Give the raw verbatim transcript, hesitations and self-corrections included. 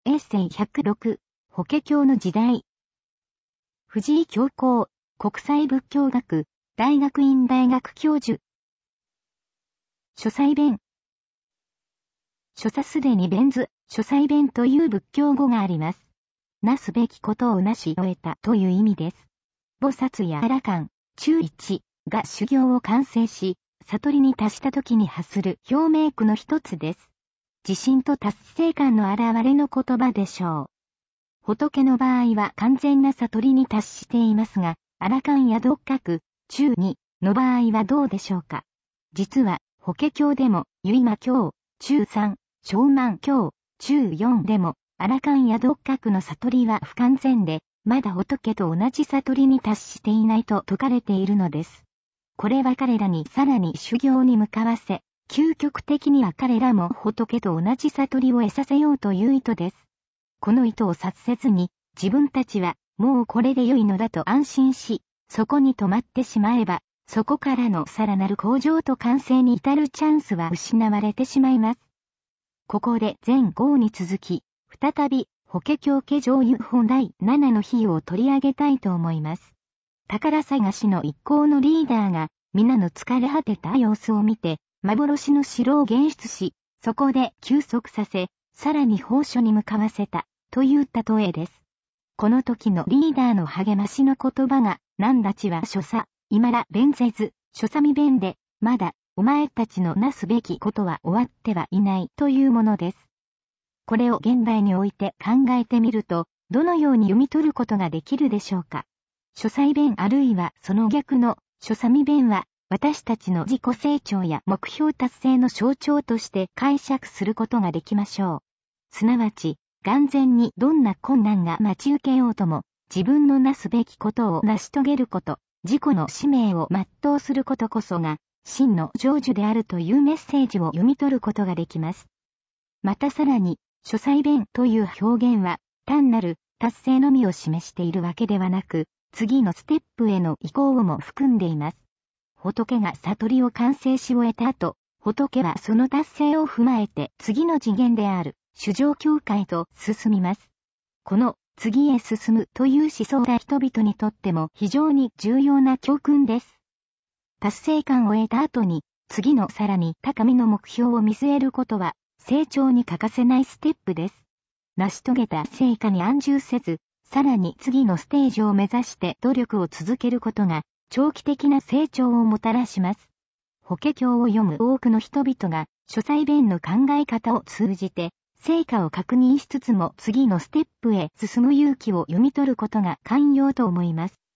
エッセイひゃくろく、法華経の時代。藤井教皇、国際仏教学、大学院大学教授。諸際弁。諸差すでに弁図、諸際弁という仏教語があります。なすべきことをなし終えたという意味です。菩薩や阿羅漢、中一が修行を完成し、悟りに達した時に発する表明句の一つです。自信と達成感の表れの言葉でしょう。仏の場合は完全な悟りに達していますが、阿羅漢や独覚、中二の場合はどうでしょうか。実は、法華経でも、唯魔経、中三、小満経、中四でも、阿羅漢や独覚の悟りは不完全で、まだ仏と同じ悟りに達していないと説かれているのです。これは彼らにさらに修行に向かわせ、究極的には彼らも仏と同じ悟りを得させようという意図です。この意図を察せずに、自分たちはもうこれで良いのだと安心し、そこに止まってしまえば、そこからのさらなる向上と完成に至るチャンスは失われてしまいます。ここで前号に続き、再び、法華経化上由本だいななの日を取り上げたいと思います。宝探しの一行のリーダーが、皆の疲れ果てた様子を見て、幻の城を現出し、そこで休息させ、さらに宝所に向かわせた、という例えです。この時のリーダーの励ましの言葉が、なんだちは所作、今ら弁ぜず、所作未弁で、まだ、お前たちのなすべきことは終わってはいない、というものです。これを現代において考えてみると、どのように読み取ることができるでしょうか。所作弁あるいはその逆の、所作未弁は、私たちの自己成長や目標達成の象徴として解釈することができましょう。すなわち、眼前にどんな困難が待ち受けようとも、自分のなすべきことを成し遂げること、自己の使命を全うすることこそが、真の成就であるというメッセージを読み取ることができます。またさらに、所作弁という表現は、単なる達成のみを示しているわけではなく、次のステップへの移行をも含んでいます。仏が悟りを完成し終えた後、仏はその達成を踏まえて次の次元である、衆生境界と進みます。この次へ進むという思想が人々にとっても非常に重要な教訓です。達成感を得た後に、次のさらに高みの目標を見据えることは、成長に欠かせないステップです。成し遂げた成果に安住せず、さらに次のステージを目指して努力を続けることが、長期的な成長をもたらします。法華経を読む多くの人々が、所作弁の考え方を通じて、成果を確認しつつも次のステップへ進む勇気を読み取ることが肝要と思います。